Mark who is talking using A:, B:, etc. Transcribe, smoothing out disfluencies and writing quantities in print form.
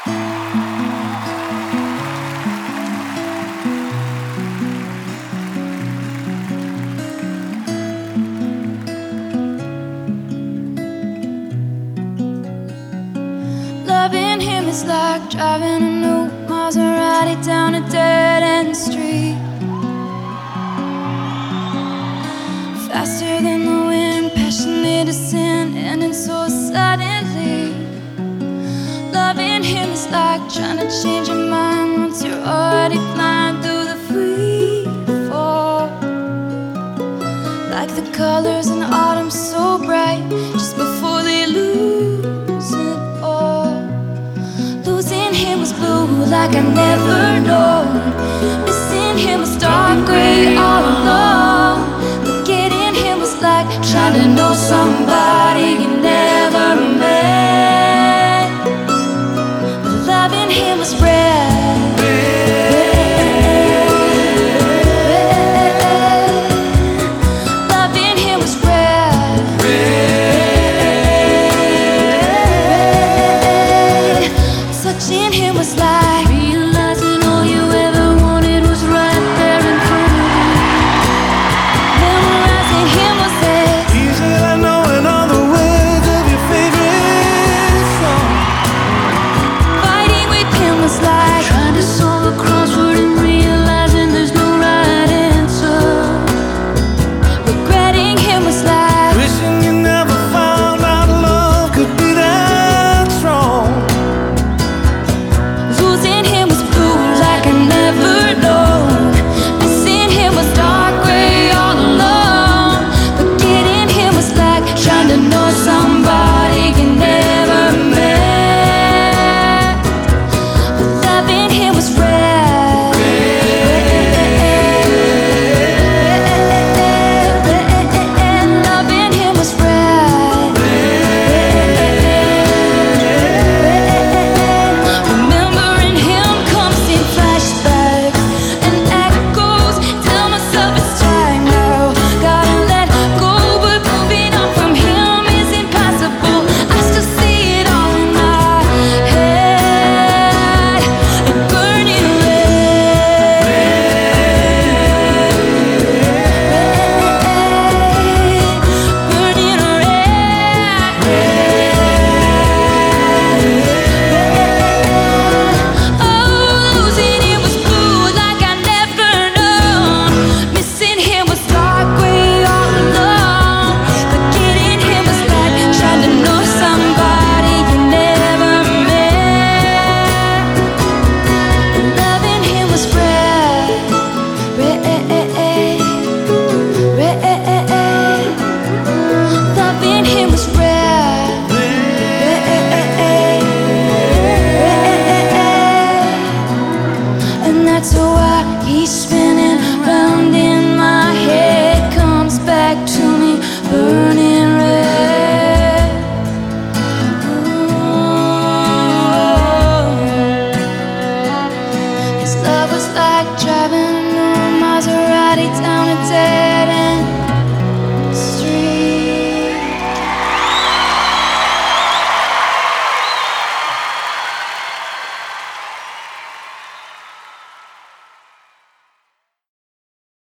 A: Loving him is like driving a new Maserati down a dead-end street, faster than the wind, passionate as sin, ending so suddenly. Loving him is like trying to change your mind once you're already flying through the free fall. Like the colors in autumn so bright, just before they lose it all. Losing him was blue like I never known. Missing him was dark gray all along. Forgetting him was like trying to know somebody you never met. But loving him was red. Loving him was red. Touching him was like realizing all you ever wanted was right there in front of you. Memorizing him was this
B: easy like knowing all the words of your favorite song.
A: fighting with him was like
C: Trying to solve a crossword and realizing there's no right answer.
A: regretting him was like
B: Wishing you never found out love could be that strong.
A: losing him was blue like I never known. Missing him was dark gray all along. Forgetting him was like trying to know somebody you never met. But loving him was